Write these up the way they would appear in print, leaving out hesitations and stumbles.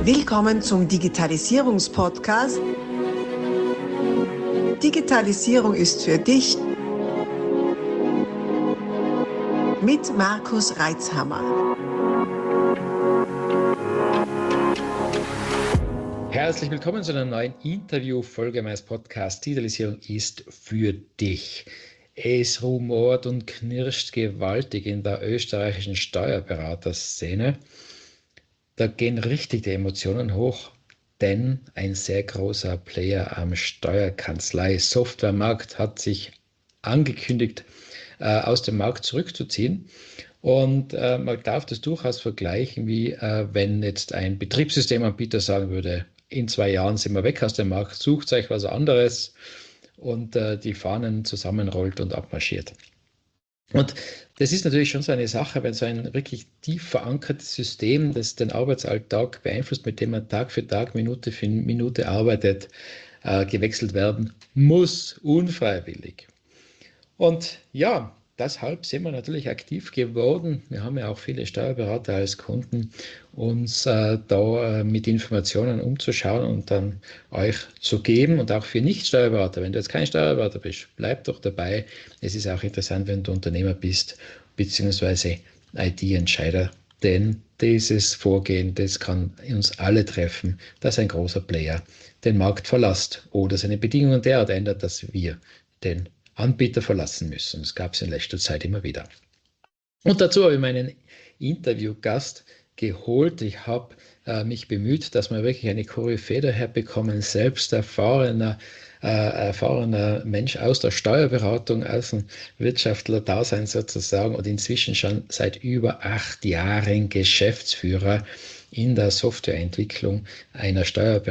Willkommen zum Digitalisierungspodcast. Digitalisierung ist für dich mit Markus Reitzhammer. Herzlich willkommen zu einer neuen Interviewfolge meines Podcasts Digitalisierung ist für dich. Es rumort und knirscht gewaltig in der österreichischen Steuerberaterszene. Da gehen richtig die Emotionen hoch, denn ein sehr großer Player am Steuerkanzlei-Softwaremarkt hat sich angekündigt, aus dem Markt zurückzuziehen. Und man darf das durchaus vergleichen, wie wenn jetzt ein Betriebssystemanbieter sagen würde, in 2 Jahren sind wir weg aus dem Markt, sucht euch was anderes und die Fahnen zusammenrollt und abmarschiert. Und das ist natürlich schon so eine Sache, wenn so ein wirklich tief verankertes System, das den Arbeitsalltag beeinflusst, mit dem man Tag für Tag, Minute für Minute arbeitet, gewechselt werden muss, unfreiwillig. Und ja, deshalb sind wir natürlich aktiv geworden. Wir haben ja auch viele Steuerberater als Kunden, uns da mit Informationen umzuschauen und dann euch zu geben. Und auch für Nicht-Steuerberater, wenn du jetzt kein Steuerberater bist, bleib doch dabei. Es ist auch interessant, wenn du Unternehmer bist, beziehungsweise IT-Entscheider. Denn dieses Vorgehen, das kann uns alle treffen, dass ein großer Player den Markt verlässt oder seine Bedingungen derart ändert, dass wir den Anbieter verlassen müssen. Das gab es in letzter Zeit immer wieder. Und dazu habe ich meinen Interviewgast geholt. Ich habe mich bemüht, dass wir wirklich eine Koryphäe daher bekommen, selbst erfahrener Mensch aus der Steuerberatung, aus dem Wirtschaftler-Dasein sozusagen und inzwischen schon seit über 8 Jahren Geschäftsführer in der Softwareentwicklung einer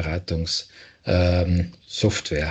Steuerberatungssoftware.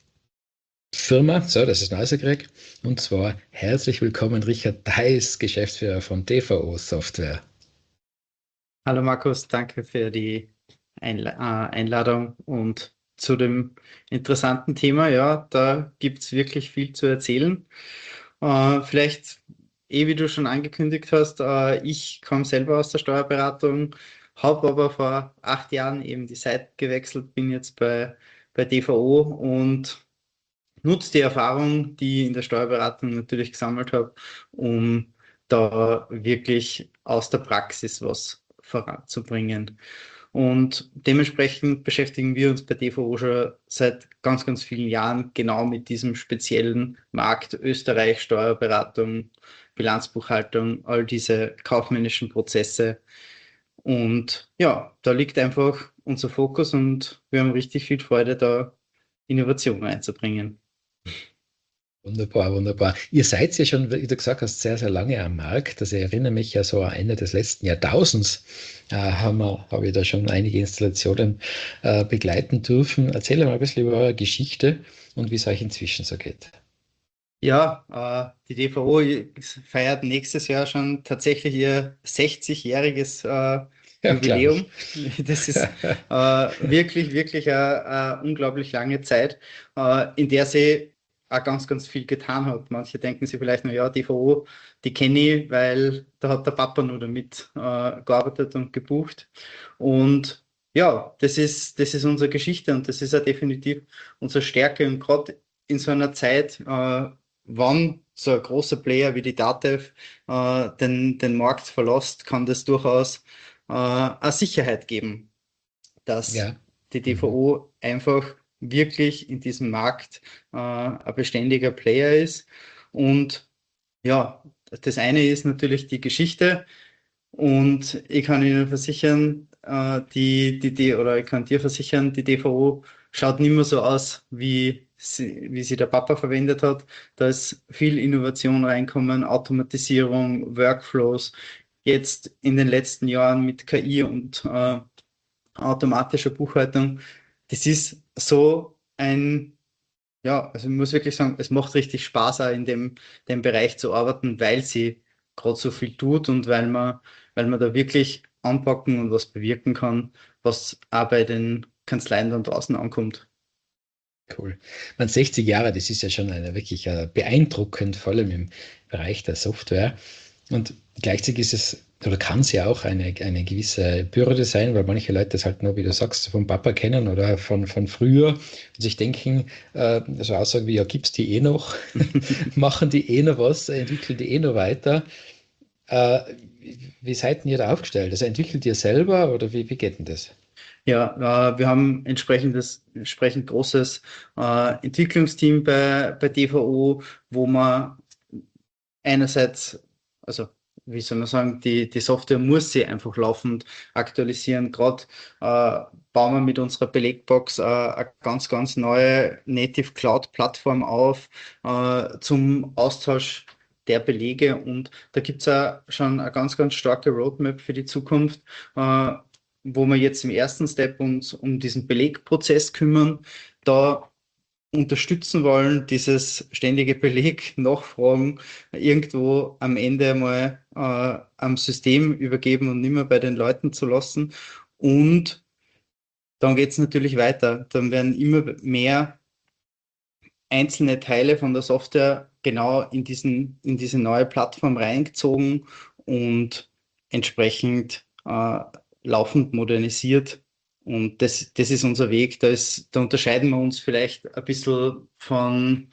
Firma, so, das ist Neusekrieg. Und zwar herzlich willkommen, Richard Theis, Geschäftsführer von DVO Software. Hallo Markus, danke für die Einladung und zu dem interessanten Thema. Ja, da gibt es wirklich viel zu erzählen. Vielleicht, wie du schon angekündigt hast, ich komme selber aus der Steuerberatung, habe aber vor 8 Jahren eben die Seite gewechselt, bin jetzt bei DVO und nutze die Erfahrung, die ich in der Steuerberatung natürlich gesammelt habe, um da wirklich aus der Praxis was voranzubringen. Und dementsprechend beschäftigen wir uns bei DVO schon seit ganz, ganz vielen Jahren genau mit diesem speziellen Markt Österreich, Steuerberatung, Bilanzbuchhaltung, all diese kaufmännischen Prozesse. Und ja, da liegt einfach unser Fokus und wir haben richtig viel Freude, da Innovationen einzubringen. Wunderbar, wunderbar. Ihr seid ja schon, wie du gesagt hast, sehr, sehr lange am Markt. Also ich erinnere mich ja so am Ende des letzten Jahrtausends habe ich da schon einige Installationen begleiten dürfen. Erzähl mal ein bisschen über eure Geschichte und wie es euch inzwischen so geht. Ja, die DVO feiert nächstes Jahr schon tatsächlich ihr 60-jähriges Jubiläum. Das ist wirklich, wirklich eine unglaublich lange Zeit, in der sie auch ganz, ganz viel getan hat. Manche denken sich vielleicht, naja, DVO, die kenne ich, weil da hat der Papa nur damit gearbeitet und gebucht. Und ja, das ist unsere Geschichte und das ist ja definitiv unsere Stärke. Und gerade in so einer Zeit, wann so ein großer Player wie die DATEV den Markt verlässt, kann das durchaus eine Sicherheit geben, dass die DVO einfach wirklich in diesem Markt ein beständiger Player ist. Und ja, das eine ist natürlich die Geschichte. Und ich kann Ihnen versichern, ich kann dir versichern, die DVO schaut nicht mehr so aus, wie sie der Papa verwendet hat. Da ist viel Innovation reinkommen, Automatisierung, Workflows. Jetzt in den letzten Jahren mit KI und automatischer Buchhaltung. Das ist so also ich muss wirklich sagen, es macht richtig Spaß, auch in dem Bereich zu arbeiten, weil sie gerade so viel tut und weil man da wirklich anpacken und was bewirken kann, was auch bei den Kanzleien dann draußen ankommt. Cool. Man 60 Jahre, das ist ja schon wirklich beeindruckend, vor allem im Bereich der Software. Und Gleichzeitig ist es, oder kann es ja auch eine gewisse Bürde sein, weil manche Leute das halt nur, wie du sagst, vom Papa kennen oder von früher und sich denken, so Aussagen wie, ja, gibt's die eh noch, machen die eh noch was, entwickeln die eh noch weiter. Äh, wie seid ihr da aufgestellt? Also entwickelt ihr selber oder wie geht denn das? Ja, wir haben entsprechend großes Entwicklungsteam bei DVO, wo man einerseits, also wie soll man sagen, die Software muss sie einfach laufend aktualisieren. Gerade bauen wir mit unserer Belegbox eine ganz neue Native Cloud-Plattform auf zum Austausch der Belege, und da gibt es schon eine ganz starke Roadmap für die Zukunft, wo wir jetzt im ersten Step uns um diesen Belegprozess kümmern. Da unterstützen wollen, dieses ständige Beleg, Nachfragen irgendwo am Ende mal am System übergeben und nicht mehr bei den Leuten zu lassen. Und dann geht es natürlich weiter. Dann werden immer mehr einzelne Teile von der Software genau in diese neue Plattform reingezogen und entsprechend laufend modernisiert. Und das ist unser Weg. Da unterscheiden wir uns vielleicht ein bisschen von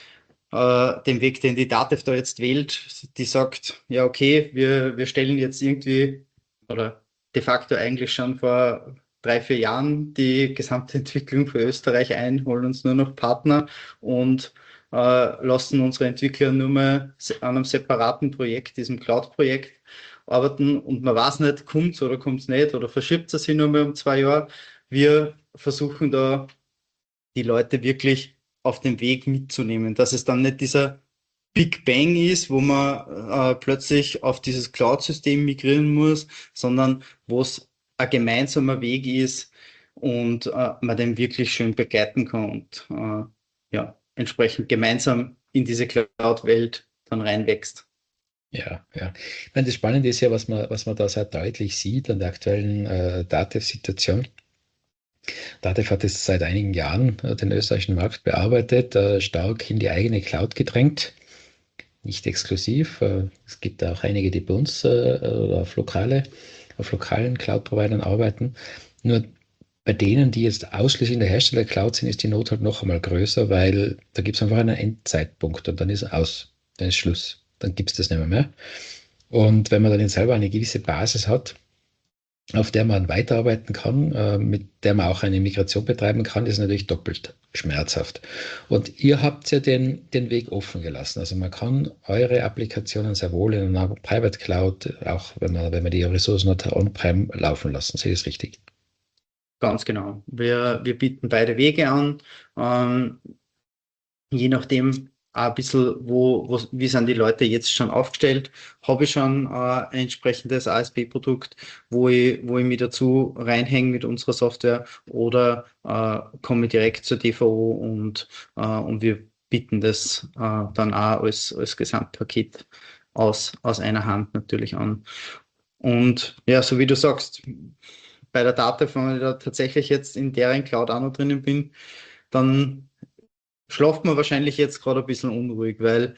dem Weg, den die DATEV da jetzt wählt. Die sagt, ja okay, wir stellen jetzt irgendwie, oder de facto eigentlich schon vor 3-4 Jahren die gesamte Entwicklung für Österreich ein, holen uns nur noch Partner und lassen unsere Entwickler nur mehr an einem separaten Projekt, diesem Cloud-Projekt, arbeiten, und man weiß nicht, kommt es oder kommt es nicht oder verschiebt es sich nur mehr um 2 Jahre. Wir versuchen da die Leute wirklich auf den Weg mitzunehmen, dass es dann nicht dieser Big Bang ist, wo man plötzlich auf dieses Cloud-System migrieren muss, sondern wo es ein gemeinsamer Weg ist und man den wirklich schön begleiten kann und ja, entsprechend gemeinsam in diese Cloud-Welt dann reinwächst. Ja, ja. Ich meine, das Spannende ist ja, was man da sehr deutlich sieht an der aktuellen DATEV-Situation. DATEV hat jetzt seit einigen Jahren den österreichischen Markt bearbeitet, stark in die eigene Cloud gedrängt. Nicht exklusiv. Es gibt auch einige, die bei uns auf lokalen Cloud-Providern arbeiten. Nur bei denen, die jetzt ausschließlich in der Hersteller-Cloud sind, ist die Not halt noch einmal größer, weil da gibt es einfach einen Endzeitpunkt und dann ist aus, dann ist Schluss. Dann gibt es das nicht mehr. Und wenn man dann selber eine gewisse Basis hat, auf der man weiterarbeiten kann, mit der man auch eine Migration betreiben kann, ist natürlich doppelt schmerzhaft. Und ihr habt ja den Weg offen gelassen. Also man kann eure Applikationen sehr wohl in einer Private Cloud, auch wenn man die Ressourcen hat, on-prem laufen lassen. Sehe ich das richtig? Ganz genau. Wir bieten beide Wege an. Je nachdem ein bisschen, wie sind die Leute jetzt schon aufgestellt, habe ich schon ein entsprechendes ASP-Produkt, wo ich mich dazu reinhänge mit unserer Software, oder komme direkt zur DVO und wir bieten das dann auch als Gesamtpaket aus einer Hand natürlich an. Und ja, so wie du sagst, bei der DATEV, wenn ich da tatsächlich jetzt in deren Cloud auch noch drinnen bin, dann schlaft man wahrscheinlich jetzt gerade ein bisschen unruhig, weil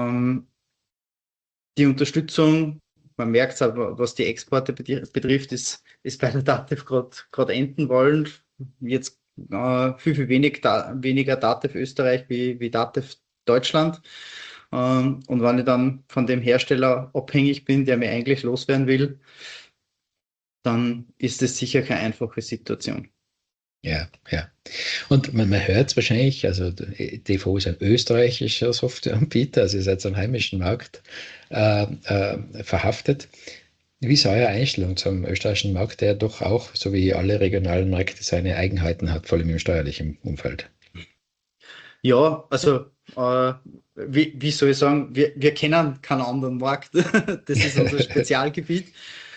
die Unterstützung, man merkt es aber, was die Exporte betrifft, ist bei der DATEV gerade enden wollen. Jetzt viel weniger DATEV Österreich wie DATEV Deutschland. Und wenn ich dann von dem Hersteller abhängig bin, der mir eigentlich loswerden will, dann ist es sicher keine einfache Situation. Ja, ja. Und man hört es wahrscheinlich, also DVO ist ein österreichischer Softwareanbieter, also ihr seid am heimischen Markt verhaftet. Wie ist eure Einstellung zum österreichischen Markt, der doch auch, so wie alle regionalen Märkte, seine Eigenheiten hat, vor allem im steuerlichen Umfeld? Ja, also wie soll ich sagen, wir kennen keinen anderen Markt. Das ist unser Spezialgebiet.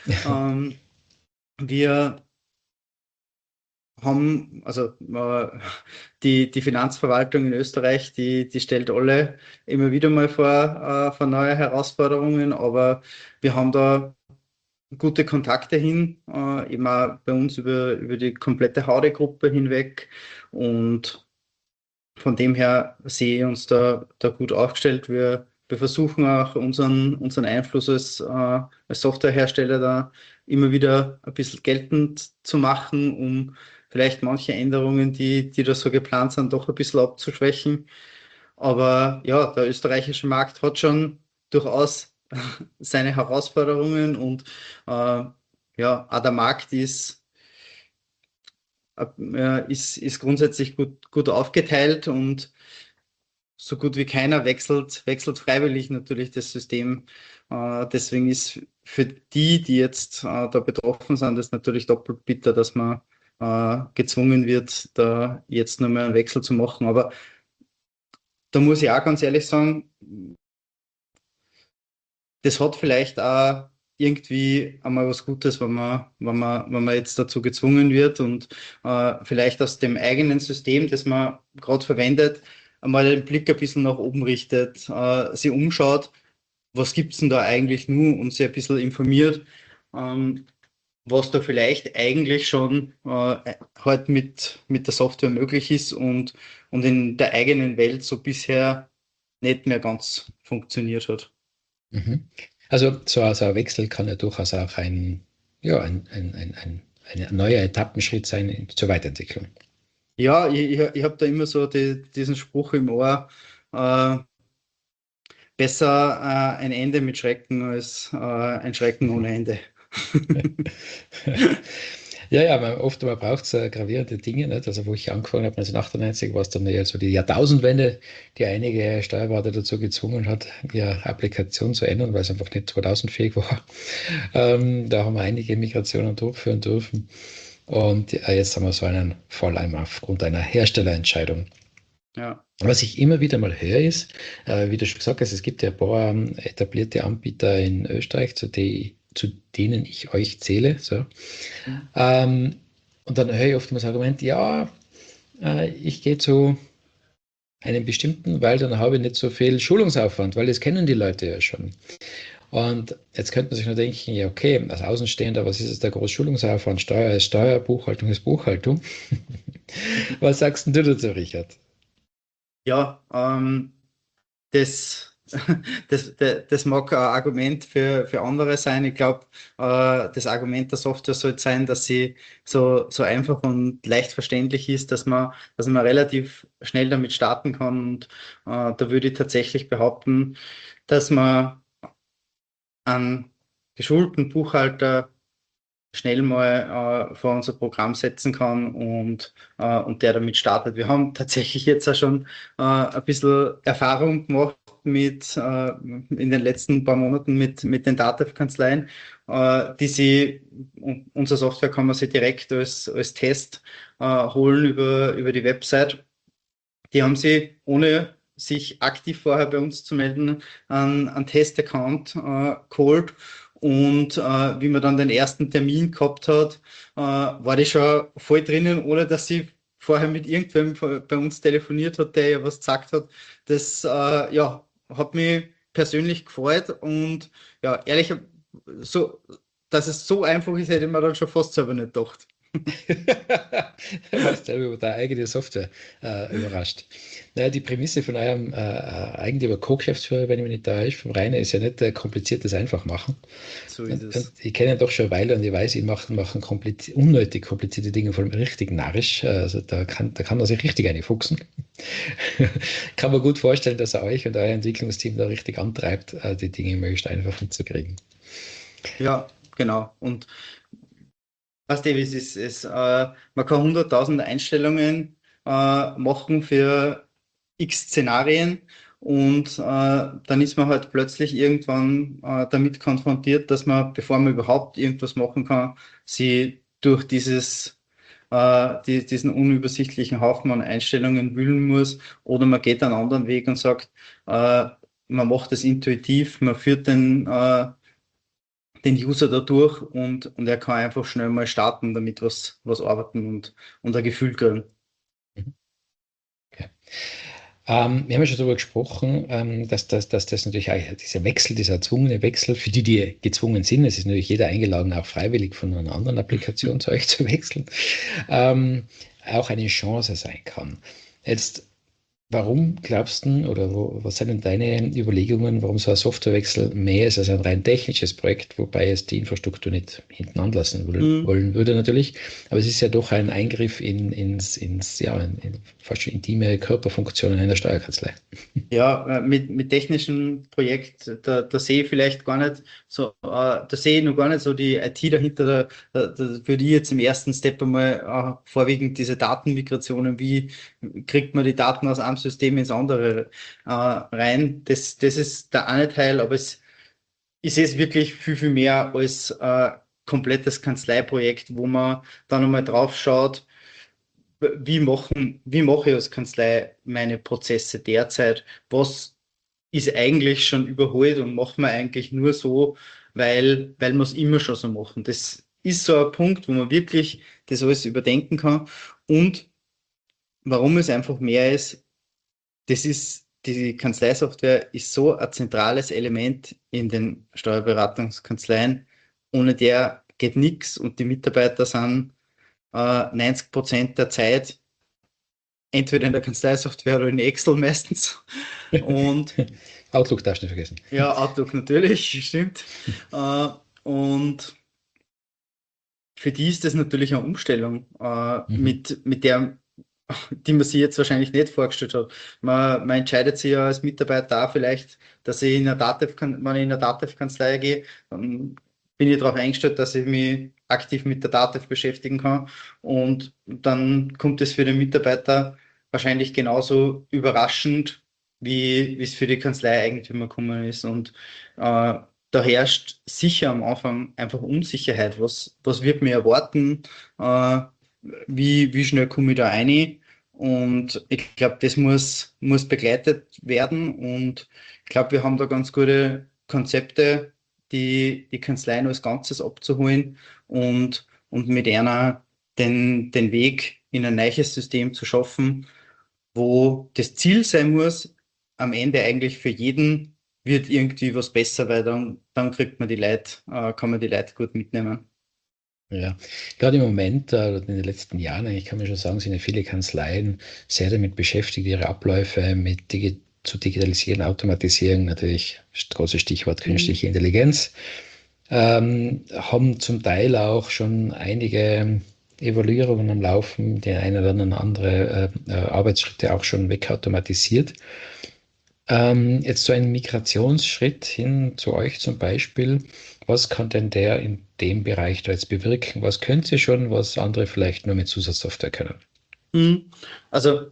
Wir haben, also die Finanzverwaltung in Österreich, die stellt alle immer wieder mal vor neue Herausforderungen, aber wir haben da gute Kontakte hin, immer bei uns über die komplette Haude-Gruppe hinweg, und von dem her sehe ich uns da gut aufgestellt. Wir wir versuchen auch unseren Einfluss als Softwarehersteller da immer wieder ein bisschen geltend zu machen, um vielleicht manche Änderungen, die da so geplant sind, doch ein bisschen abzuschwächen. Aber ja, der österreichische Markt hat schon durchaus seine Herausforderungen und ja, auch der Markt ist grundsätzlich gut aufgeteilt und so gut wie keiner wechselt freiwillig natürlich das System. Deswegen ist für die jetzt da betroffen sind, das natürlich doppelt bitter, dass man gezwungen wird, da jetzt nur mehr einen Wechsel zu machen. Aber da muss ich auch ganz ehrlich sagen, das hat vielleicht auch irgendwie einmal was Gutes, wenn man jetzt dazu gezwungen wird und vielleicht aus dem eigenen System, das man gerade verwendet, einmal den Blick ein bisschen nach oben richtet, sich umschaut, was gibt es denn da eigentlich nur und sich ein bisschen informiert, was da vielleicht eigentlich schon halt mit der Software möglich ist und in der eigenen Welt so bisher nicht mehr ganz funktioniert hat. Mhm. Also so ein Wechsel kann ja durchaus auch ein neuer Etappenschritt sein zur Weiterentwicklung. Ja, ich habe da immer so diesen Spruch im Ohr, besser ein Ende mit Schrecken als ein Schrecken ohne Ende. Ja, oft braucht es gravierende Dinge. Nicht? Also, wo ich angefangen habe, 1998, war es dann ja so die Jahrtausendwende, die einige Steuerberater dazu gezwungen hat, ihre Applikation zu ändern, weil es einfach nicht 2000-fähig war. Da haben wir einige Migrationen durchführen dürfen. Und jetzt haben wir so einen Fall einmal aufgrund einer Herstellerentscheidung. Ja. Was ich immer wieder mal höre, ist, wie du schon gesagt hast, es gibt ja ein paar etablierte Anbieter in Österreich, zu denen ich euch zähle. So. Und dann höre ich oft immer das Argument, ja, ich gehe zu einem bestimmten, weil dann habe ich nicht so viel Schulungsaufwand, weil das kennen die Leute ja schon. Und jetzt könnte man sich nur denken, ja okay, als Außenstehender, was ist es der große Schulungsaufwand? Steuer ist Steuer, Buchhaltung ist Buchhaltung. Was sagst denn du dazu, Richard? Ja, das mag ein Argument für andere sein. Ich glaube, das Argument der Software sollte sein, dass sie so einfach und leicht verständlich ist, dass man relativ schnell damit starten kann. Und da würde ich tatsächlich behaupten, dass man einen geschulten Buchhalter schnell mal vor unser Programm setzen kann und der damit startet. Wir haben tatsächlich jetzt auch schon ein bisschen Erfahrung gemacht in den letzten paar Monaten mit den DATEV-Kanzleien, unsere Software kann man sich direkt als Test holen über die Website. Die haben sie, ohne sich aktiv vorher bei uns zu melden, einen Test-Account geholt. Und wie man dann den ersten Termin gehabt hat, war die schon voll drinnen, ohne dass sie vorher mit irgendwem bei uns telefoniert hat, der ja was gesagt hat. Das hat mich persönlich gefreut und ja, ehrlich, so, dass es so einfach ist, hätte ich mir dann schon fast selber nicht gedacht. Du warst ja über deine eigene Software überrascht. Naja, die Prämisse von eurem Eigentümer Co-Geschäftsführer, wenn ich mich nicht täusche, vom Rainer, ist ja nicht kompliziertes einfach machen. So ist es. Und ich kenne ihn doch schon eine Weile und ich weiß, ihn machen unnötig komplizierte Dinge, vor allem richtig narrisch. Also da kann er sich richtig reinfuchsen. Kann man gut vorstellen, dass er euch und euer Entwicklungsteam da richtig antreibt, die Dinge möglichst einfach hinzukriegen. Ja, genau. Und was Davis ist, man kann 100.000 Einstellungen machen für x Szenarien und dann ist man halt plötzlich irgendwann damit konfrontiert, dass man, bevor man überhaupt irgendwas machen kann, sie durch diesen unübersichtlichen Haufen an Einstellungen wühlen muss, oder man geht einen anderen Weg und sagt, man macht es intuitiv, man führt den User da durch und er kann einfach schnell mal starten, damit was arbeiten und ein Gefühl kriegen. Okay. Wir haben ja schon darüber gesprochen, dass das natürlich auch dieser erzwungene Wechsel, für die gezwungen sind, es ist natürlich jeder eingeladen, auch freiwillig von einer anderen Applikation zu euch zu wechseln, auch eine Chance sein kann. Jetzt, Warum glaubst du, oder was sind denn deine Überlegungen, warum so ein Softwarewechsel mehr ist als ein rein technisches Projekt, wobei es die Infrastruktur nicht hinten anlassen Mhm. wollen würde natürlich, aber es ist ja doch ein Eingriff in fast schon intime Körperfunktionen einer Steuerkanzlei. Ja, mit technischen Projekt, da sehe ich vielleicht gar nicht so, da sehe ich noch gar nicht so die IT dahinter. Da würde ich jetzt im ersten Step einmal vorwiegend diese Datenmigrationen, wie kriegt man die Daten aus einem System ins andere rein. Das ist der eine Teil, aber ich sehe es wirklich viel, viel mehr als komplettes Kanzleiprojekt, wo man dann einmal drauf schaut, wie mache ich als Kanzlei meine Prozesse derzeit? Was ist eigentlich schon überholt und machen wir eigentlich nur so, weil wir es immer schon so machen. Das ist so ein Punkt, wo man wirklich das alles überdenken kann. Und warum es einfach mehr ist, die Kanzleisoftware ist so ein zentrales Element in den Steuerberatungskanzleien. Ohne der geht nichts und die Mitarbeiter sind 90% der Zeit entweder in der Kanzleisoftware oder in Excel meistens. Und Outlook darfst du nicht vergessen. ja, Outlook natürlich, stimmt. Äh, und für die ist das natürlich eine Umstellung, Mhm. mit der, die man sich jetzt wahrscheinlich nicht vorgestellt hat. Man entscheidet sich ja als Mitarbeiter auch vielleicht, dass ich in eine wenn ich in eine Datev-Kanzlei gehe, dann bin ich darauf eingestellt, dass ich mich aktiv mit der Datev beschäftigen kann. Und dann kommt es für den Mitarbeiter wahrscheinlich genauso überraschend, wie es für die Kanzlei-Eigentümer gekommen ist. Und da herrscht sicher am Anfang einfach Unsicherheit. Was wird mir erwarten? Äh, wie schnell komme ich da rein? Und ich glaube, das muss begleitet werden. Und ich glaube, wir haben da ganz gute Konzepte, die Kanzleien als Ganzes abzuholen und mit einer den Weg in ein neues System zu schaffen, wo das Ziel sein muss, am Ende eigentlich für jeden wird irgendwie was besser, weil dann kriegt man die Leute, kann man die Leute gut mitnehmen. Ja, gerade im Moment, in den letzten Jahren, eigentlich kann man schon sagen, sind ja viele Kanzleien sehr damit beschäftigt, ihre Abläufe zu digitalisieren, automatisieren, natürlich das große Stichwort Mhm. künstliche Intelligenz, haben zum Teil auch schon einige Evaluierungen am Laufen, die eine oder andere Arbeitsschritte auch schon wegautomatisiert. Jetzt so ein Migrationsschritt hin zu euch zum Beispiel. Was kann denn der in dem Bereich da jetzt bewirken? Was könnt ihr schon, was andere vielleicht nur mit Zusatzsoftware können? Mhm. Also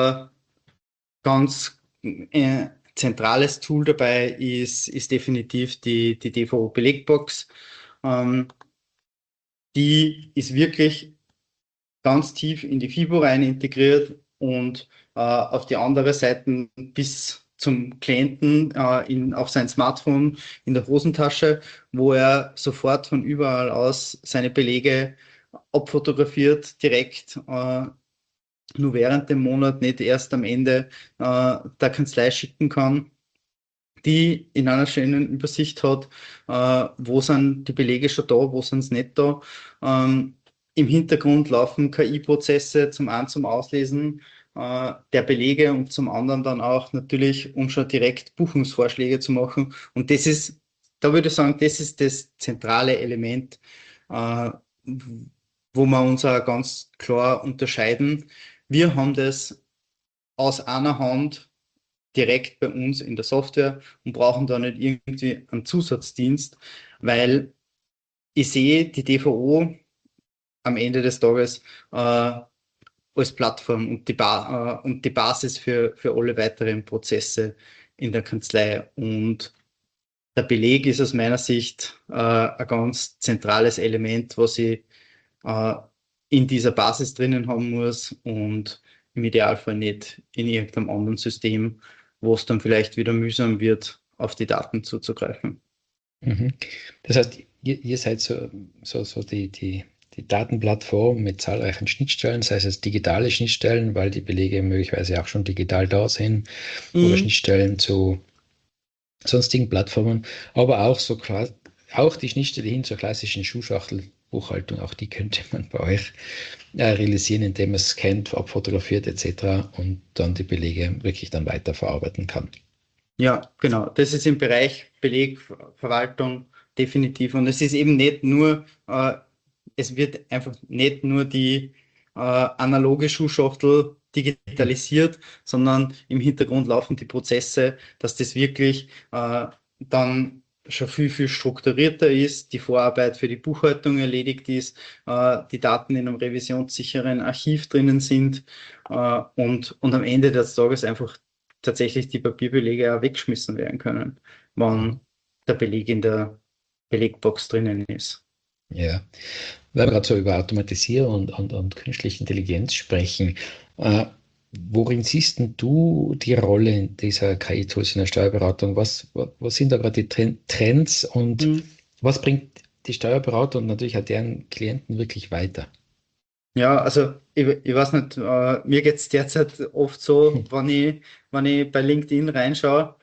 ganz zentrales Tool dabei ist definitiv die DVO-Belegbox. Ähm, die ist wirklich ganz tief in die FIBO rein integriert und auf die andere Seite bis zum Klienten auf sein Smartphone in der Hosentasche, wo er sofort von überall aus seine Belege abfotografiert, direkt nur während dem Monat, nicht erst am Ende der Kanzlei schicken kann, die in einer schönen Übersicht hat, wo sind die Belege schon da, wo sind sie nicht da. Im Hintergrund laufen KI-Prozesse zum einen zum Auslesen der Belege und zum anderen dann auch natürlich, um schon direkt Buchungsvorschläge zu machen. Und da würde ich sagen, das ist das zentrale Element, äh, wo wir uns auch ganz klar unterscheiden. Wir haben das aus einer Hand direkt bei uns in der Software und brauchen da nicht irgendwie einen Zusatzdienst, weil ich sehe die DVO am Ende des Tages als Plattform und die Basis für alle weiteren Prozesse in der Kanzlei. Und der Beleg ist aus meiner Sicht ein ganz zentrales Element, was ich äh, in dieser Basis drinnen haben muss und im Idealfall nicht in irgendeinem anderen System, wo es dann vielleicht wieder mühsam wird, auf die Daten zuzugreifen. Mhm. Das heißt, ihr seid so die Datenplattform mit zahlreichen Schnittstellen, sei es jetzt digitale Schnittstellen, weil die Belege möglicherweise auch schon digital da sind, oder Mhm. Schnittstellen zu sonstigen Plattformen, aber auch auch die Schnittstelle hin zur klassischen Schuhschachtel Buchhaltung, auch die könnte man bei euch realisieren, indem man es scannt, abfotografiert etc. und dann die Belege wirklich dann weiterverarbeiten kann. Ja, genau. Das ist im Bereich Belegverwaltung definitiv. Und es ist eben nicht nur, es wird einfach nicht nur die analoge Schuhschachtel digitalisiert, sondern im Hintergrund laufen die Prozesse, dass das wirklich dann schon viel, viel strukturierter ist, die Vorarbeit für die Buchhaltung erledigt ist, die Daten in einem revisionssicheren Archiv drinnen sind und am Ende des Tages einfach tatsächlich die Papierbelege auch weggeschmissen werden können, wenn der Beleg in der Belegbox drinnen ist. Ja, weil wir gerade so über Automatisierung und künstliche Intelligenz sprechen, worin siehst denn du die Rolle dieser KI-Tools in der Steuerberatung? Was sind da gerade die Trends und was bringt die Steuerberater und natürlich auch deren Klienten wirklich weiter? Ja, also ich weiß nicht, mir geht es derzeit oft so, wenn ich bei LinkedIn reinschaue,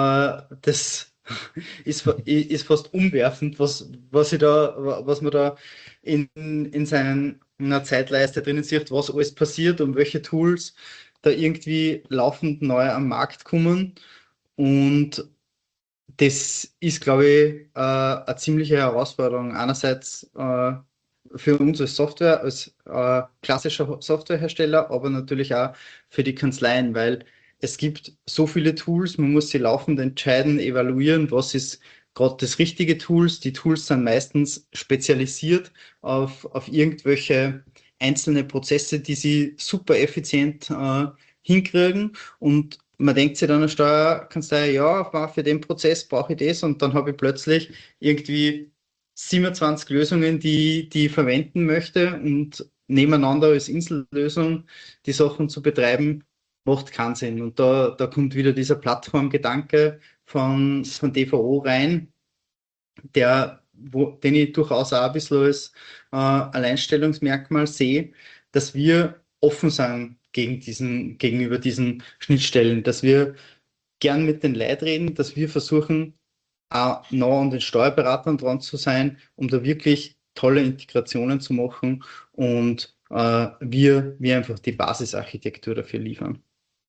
das ist fast umwerfend, was man da in seiner Zeitleiste drinnen sieht, was alles passiert und welche Tools da irgendwie laufend neu am Markt kommen. Und das ist, glaube ich, eine ziemliche Herausforderung. Einerseits für uns als klassischer Softwarehersteller, aber natürlich auch für die Kanzleien, weil es gibt so viele Tools, man muss sie laufend entscheiden, evaluieren, was ist gerade das richtige Tools. Die Tools sind meistens spezialisiert auf irgendwelche einzelne Prozesse, die sie super effizient hinkriegen, und man denkt sich dann als Steuerkanzlei, ja, für den Prozess brauche ich das, und dann habe ich plötzlich irgendwie 27 Lösungen, die ich verwenden möchte, und nebeneinander als Insellösung die Sachen zu betreiben, macht keinen Sinn. Und da kommt wieder dieser Plattformgedanke von DVO rein, den ich durchaus auch ein bisschen als Alleinstellungsmerkmal sehe, dass wir offen sind gegenüber diesen Schnittstellen, dass wir gern mit den Leuten reden, dass wir versuchen, auch nah an den Steuerberatern dran zu sein, um da wirklich tolle Integrationen zu machen, und wir einfach die Basisarchitektur dafür liefern.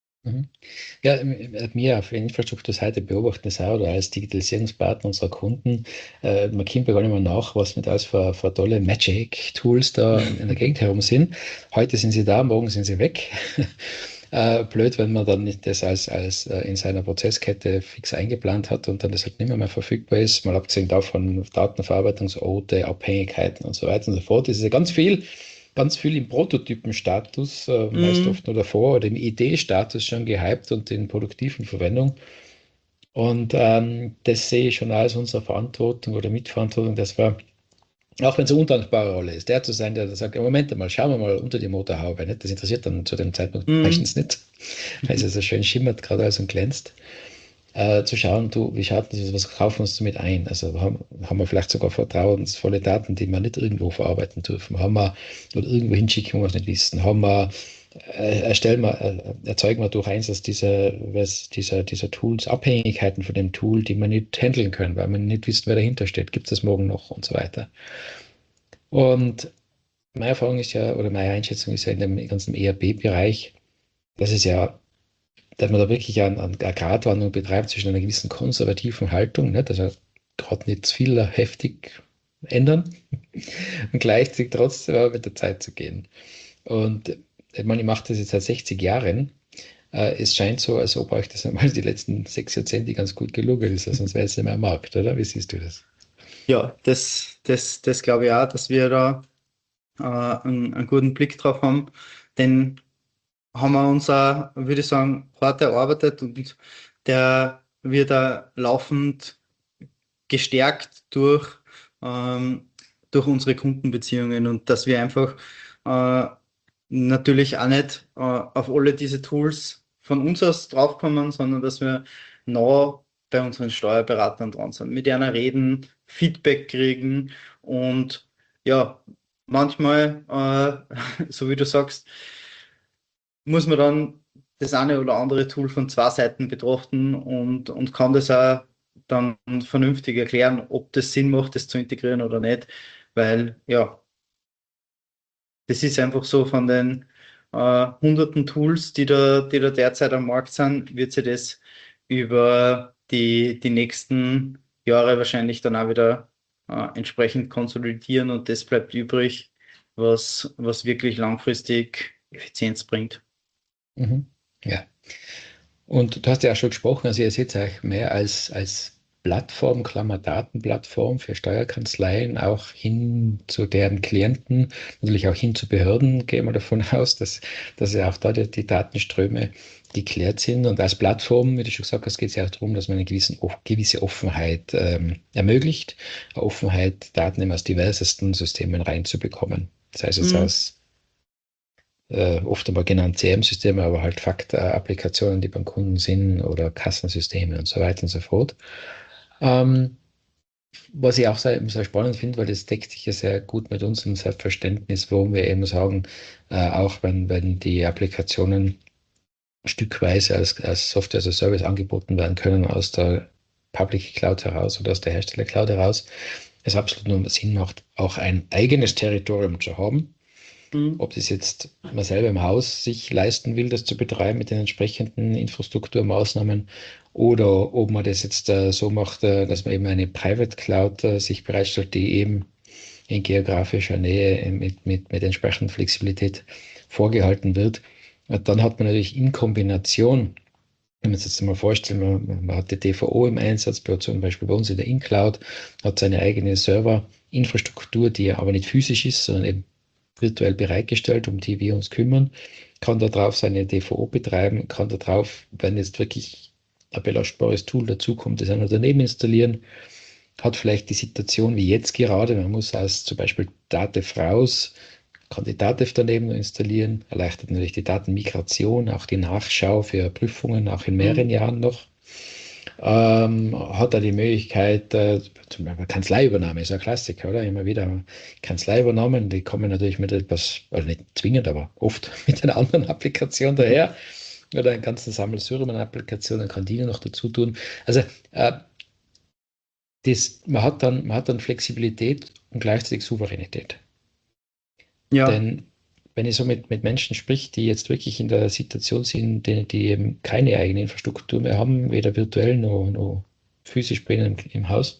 Ja, wir auf Infrastrukturseite beobachten das auch, oder als Digitalisierungspartner unserer Kunden. Man kommt ja gar nicht mehr nach, was mit alles für tolle Magic-Tools da in der Gegend herum sind. Heute sind sie da, morgen sind sie weg. Blöd, wenn man dann nicht das als in seiner Prozesskette fix eingeplant hat und dann das halt nicht mehr verfügbar ist, mal abgesehen davon Datenverarbeitungsorte, Abhängigkeiten und so weiter und so fort. Das ist ja ganz viel im Prototypenstatus, meist oft nur davor, oder im Idee-Status schon gehypt und in produktiven Verwendung. Und das sehe ich schon als unsere Verantwortung oder Mitverantwortung, dass wir, auch wenn es eine undankbare Rolle ist, der zu sein, der sagt, Moment mal, schauen wir mal unter die Motorhaube. Nicht? Das interessiert dann zu dem Zeitpunkt meistens nicht, weil es ja so schön schimmert gerade alles und glänzt. Zu schauen, wie schaut das, was kaufen wir uns damit ein? Also haben wir vielleicht sogar vertrauensvolle Daten, die wir nicht irgendwo verarbeiten dürfen? Haben wir oder irgendwo hinschicken, wo wir es nicht wissen? Haben wir, erzeugen wir durch Einsatz dieser Tools Abhängigkeiten von dem Tool, die wir nicht handeln können, weil wir nicht wissen, wer dahinter steht? Gibt es das morgen noch und so weiter? Und meine Erfahrung ist ja, oder meine Einschätzung ist ja in dem ganzen ERP-Bereich, dass man da wirklich eine Gratwanderung betreibt zwischen einer gewissen konservativen Haltung, nicht? Also gerade nicht zu viel heftig ändern und gleichzeitig trotzdem mit der Zeit zu gehen. Und ich meine, ich mache das jetzt seit 60 Jahren. Es scheint so, als ob euch das einmal die letzten 6 Jahrzehnte ganz gut gelungen ist, sonst wäre es nicht mehr am Markt, oder? Wie siehst du das? Ja, das glaube ich auch, dass wir da einen guten Blick drauf haben, denn haben wir uns auch, würde ich sagen, hart erarbeitet, und der wird da laufend gestärkt durch unsere Kundenbeziehungen, und dass wir einfach natürlich auch nicht auf alle diese Tools von uns aus draufkommen, sondern dass wir nah bei unseren Steuerberatern dran sind, mit denen reden, Feedback kriegen, und ja, manchmal, so wie du sagst, muss man dann das eine oder andere Tool von 2 Seiten betrachten und kann das auch dann vernünftig erklären, ob das Sinn macht, das zu integrieren oder nicht. weil ja, das ist einfach so von den hunderten Tools, die da derzeit am Markt sind, wird sich das über die nächsten Jahre wahrscheinlich dann auch wieder entsprechend konsolidieren und das bleibt übrig, was wirklich langfristig Effizienz bringt. Ja. Und du hast ja auch schon gesprochen, also ihr seht euch mehr als Plattform, Klammer Datenplattform für Steuerkanzleien, auch hin zu deren Klienten, natürlich auch hin zu Behörden, gehen wir davon aus, dass ja auch da die Datenströme geklärt sind. Und als Plattform, wie du schon gesagt hast, geht es ja auch darum, dass man eine gewisse Offenheit ermöglicht, eine Offenheit, Daten eben aus diversesten Systemen reinzubekommen. Das heißt jetzt aus oft einmal genannt CRM-Systeme, aber halt Applikationen, die beim Kunden sind oder Kassensysteme und so weiter und so fort. Was ich auch sehr spannend finde, weil das deckt sich ja sehr gut mit unserem Selbstverständnis, warum wir eben sagen, auch wenn die Applikationen stückweise als Software as a Service angeboten werden können aus der Public Cloud heraus oder aus der Hersteller Cloud heraus, es absolut nur Sinn macht, auch ein eigenes Territorium zu haben. Ob das jetzt man selber im Haus sich leisten will, das zu betreiben mit den entsprechenden Infrastrukturmaßnahmen oder ob man das jetzt so macht, dass man eben eine Private Cloud sich bereitstellt, die eben in geografischer Nähe mit entsprechender Flexibilität vorgehalten wird. Und dann hat man natürlich in Kombination, wenn man sich jetzt mal vorstellt, man hat die DVO im Einsatz, zum Beispiel bei uns in der InCloud, hat seine eigene Serverinfrastruktur, die ja aber nicht physisch ist, sondern eben virtuell bereitgestellt, um die wir uns kümmern, kann da drauf seine DVO betreiben, kann da drauf, wenn jetzt wirklich ein belastbares Tool dazukommt, das einer daneben installieren, hat vielleicht die Situation wie jetzt gerade, man muss zum Beispiel Datev raus, kann die Datev daneben installieren, erleichtert natürlich die Datenmigration, auch die Nachschau für Prüfungen, auch in mehreren Jahren noch. Hat er die Möglichkeit, zum Beispiel Kanzleiübernahme, ist ein Klassiker, oder? Immer wieder Kanzleiübernahmen, die kommen natürlich mit etwas, also nicht zwingend, aber oft mit einer anderen Applikation daher oder einen ganzen Sammelsurium an Applikationen, kann die noch dazu tun. Also man hat dann Flexibilität und gleichzeitig Souveränität. Ja. Denn wenn ich so mit Menschen spreche, die jetzt wirklich in der Situation sind, die eben keine eigene Infrastruktur mehr haben, weder virtuell noch physisch bei ihnen im Haus,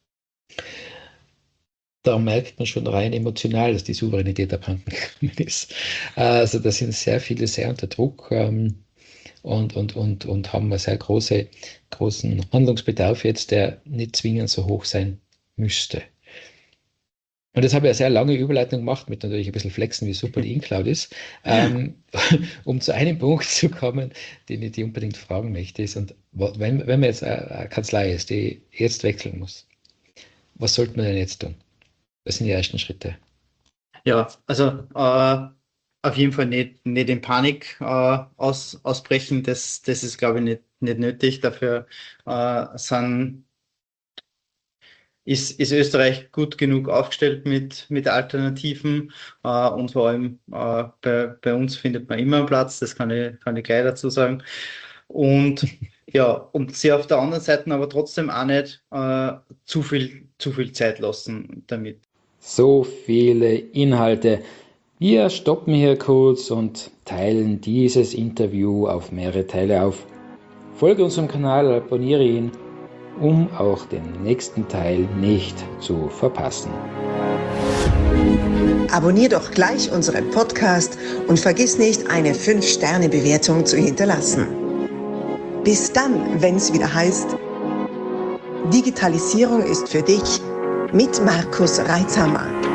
da merkt man schon rein emotional, dass die Souveränität abhanden gekommen ist. Also da sind sehr viele sehr unter Druck und haben einen sehr großen Handlungsbedarf jetzt, der nicht zwingend so hoch sein müsste. Und das habe ich eine sehr lange Überleitung gemacht, mit natürlich ein bisschen flexen, wie super die InCloud ist, um zu einem Punkt zu kommen, den ich unbedingt fragen möchte. Und wenn man jetzt eine Kanzlei ist, die jetzt wechseln muss, was sollte man denn jetzt tun? Das sind die ersten Schritte. Ja, also auf jeden Fall nicht in Panik ausbrechen. Das ist, glaube ich, nicht nötig. Dafür ist Österreich gut genug aufgestellt mit Alternativen und vor allem bei uns findet man immer einen Platz, das kann ich gleich dazu sagen. Und ja, und sie auf der anderen Seite aber trotzdem auch nicht zu viel Zeit lassen damit. So viele Inhalte. Wir stoppen hier kurz und teilen dieses Interview auf mehrere Teile auf. Folge unserem Kanal, abonniere ihn, um auch den nächsten Teil nicht zu verpassen. Abonnier doch gleich unseren Podcast und vergiss nicht, eine 5-Sterne-Bewertung zu hinterlassen. Bis dann, wenn es wieder heißt, Digitalisierung ist für dich mit Markus Reitzhammer.